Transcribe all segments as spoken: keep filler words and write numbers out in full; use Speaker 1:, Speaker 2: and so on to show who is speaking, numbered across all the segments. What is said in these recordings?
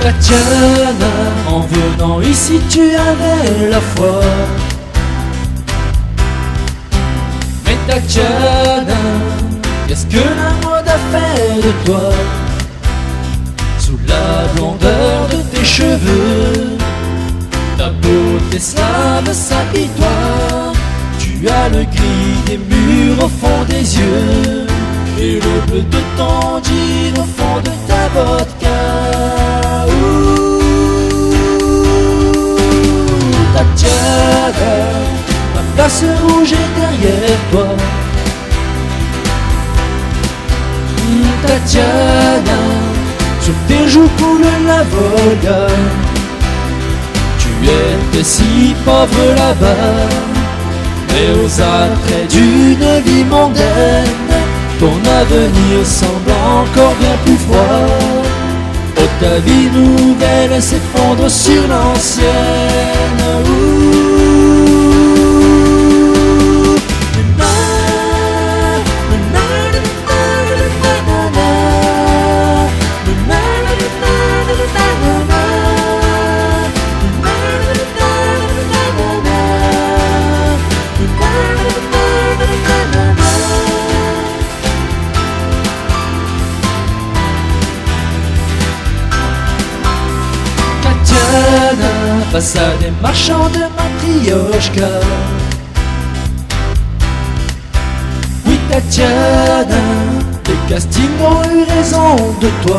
Speaker 1: Tatiana, en venant ici tu avais la foi. Mais Tatiana, qu'est-ce que la mode a fait de toi? Sous la blondeur de tes cheveux, ta beauté slave s'habille-toi. Tu as le gris des murs au fond des yeux et le bleu de ton jean au fond de ta vodka. Tatiana, ma place rouge est derrière toi. Tatiana, sur tes joues coule la Volga. Tu étais si pauvre là-bas, mais aux attraits d'une vie mondaine, ton avenir semble encore bien plus froid. Oh, ta vie nouvelle s'effondre sur l'ancienne. Face à des marchands de matrioshka. Oui Tatiana, les castings ont eu raison de toi.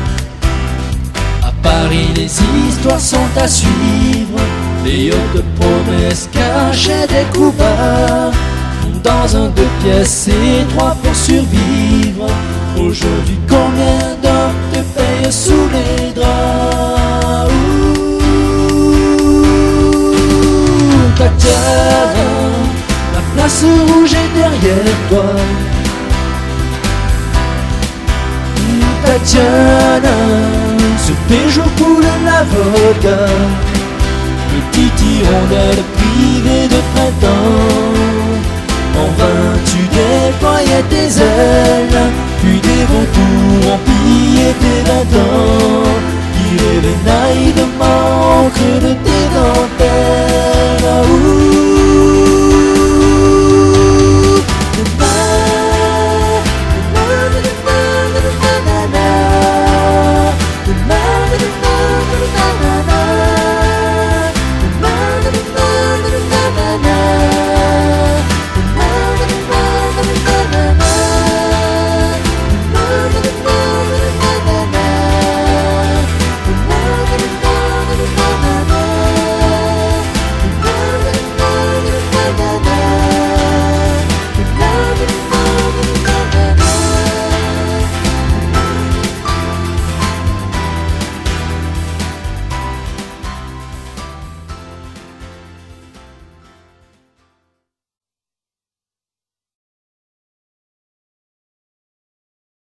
Speaker 1: À Paris les histoires sont à suivre, les hautes promesses cachées des coups bas. Dans un deux pièces étroit pour survivre. Aujourd'hui combien d'hommes te payent sous les draps? Tatiana, la place rouge est derrière toi. Tatiana, sur tes joues coule la vodka. Petite hirondelle privée de printemps, en vain tu déployais tes ailes, puis des vautours en pire.